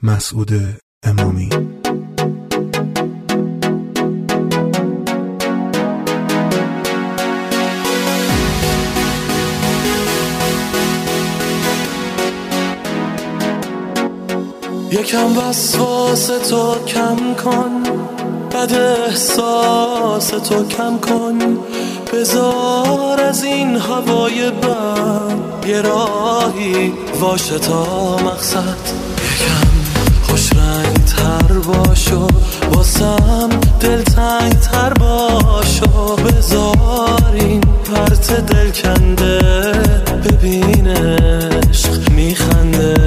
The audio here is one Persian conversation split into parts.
مسعود امامی. یکم وسواس تو کم کن، بد احساس تو کم کن، بذار از این هوای بد یه راهی واشه تا مقصد. یکم خوش رنگ تر باشو، واسم دلتنگ تر باشو، بذار این پرت دل کنده ببین عشق میخنده.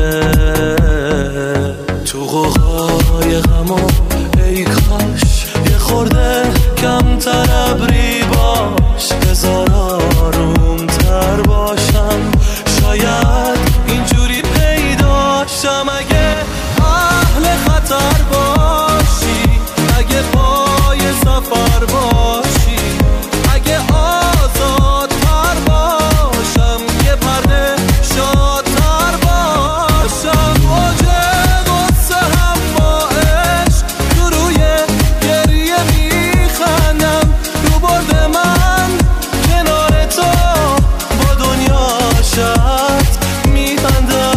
تو قوقای غمو ای کاش یه خورده کمتر ابری باش، بذار آروم تر باشم، شاید اینجوری پیداشم. اگه اهل خطر باشی، اگه پای سفر باشی، اگه آزادتر باشم، یه پرده شادتر باشم. اوج قصه هم با عشق تو روی گریه میخندم، رو برد من کنار تو با دنیا شد میبندم.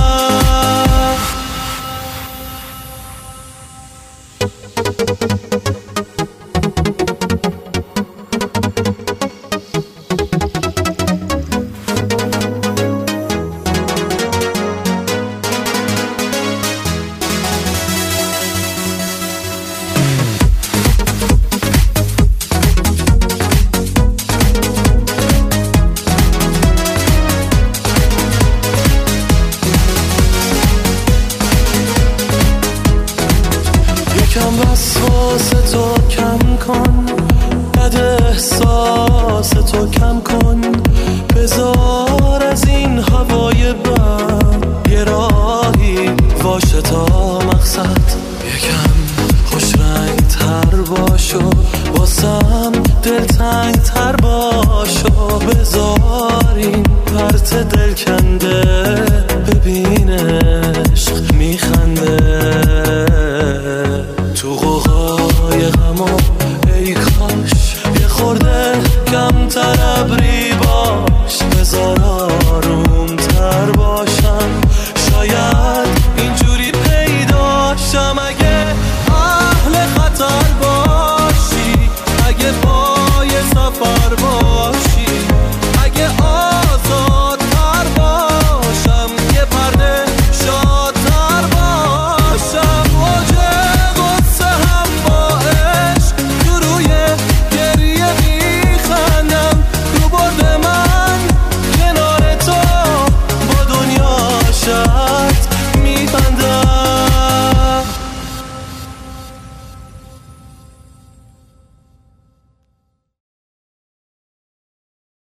یکم وسواس تو کم کن، بد احساس تو کم کن، بذار از این هوای بد یه راهی واشه تا مقصد. یکم خوش رنگ تر باشو، واسم دلتنگ تر باشو، بذار این پرت دل کنده